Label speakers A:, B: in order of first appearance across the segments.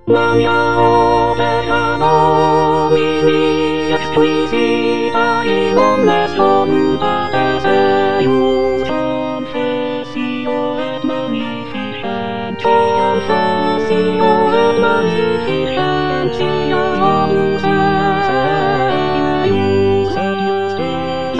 A: Maria peccato mini explicita in omnes voluntates eius confessio et magnificentia confessio et magnificentia omus eius et justis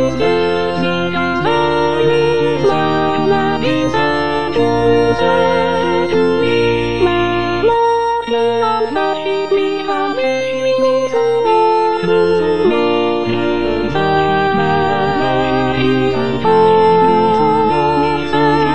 A: eius manet in centus et tui memoriam facit miha meritus amoris memoriam facit miha meritus amoris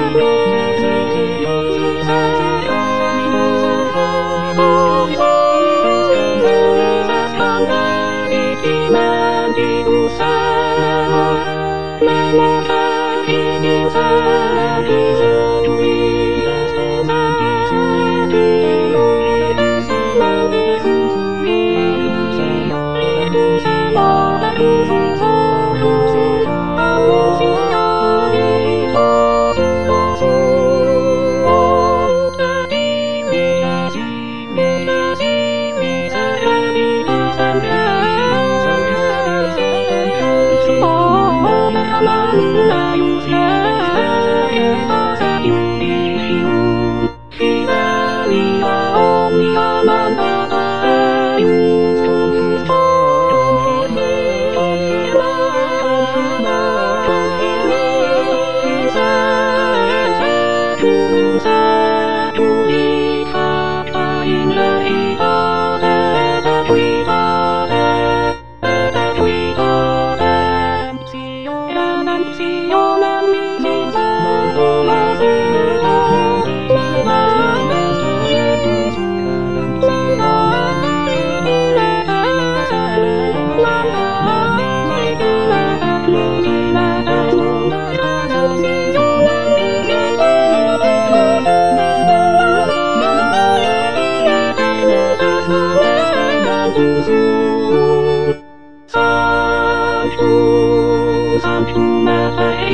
A: Sanctum et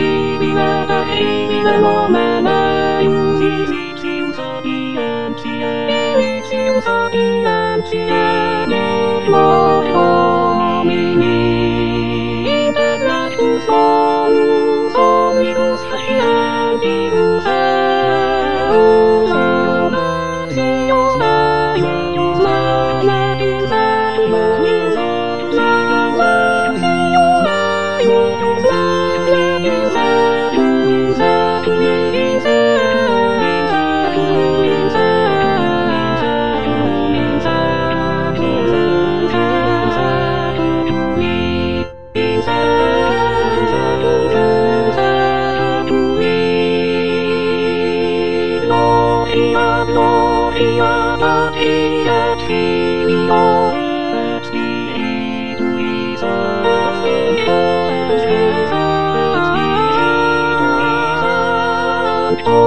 A: Dei nomen eius ipsius sapientiae et gloria Domini integratus solus omnibus facientius eius Dios eius manet in centum Deus eius Gloria Patri et Filio et Spiritui Sancto.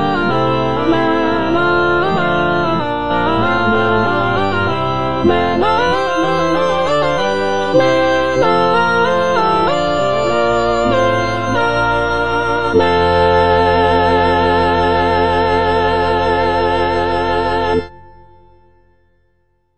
A: Man